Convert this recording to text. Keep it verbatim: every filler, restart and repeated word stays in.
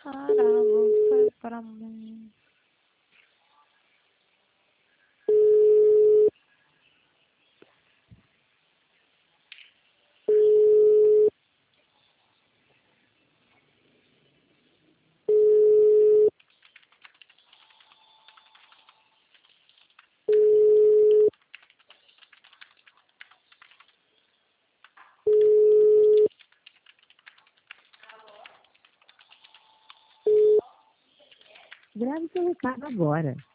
Para você, para mim. Grave seu recado agora.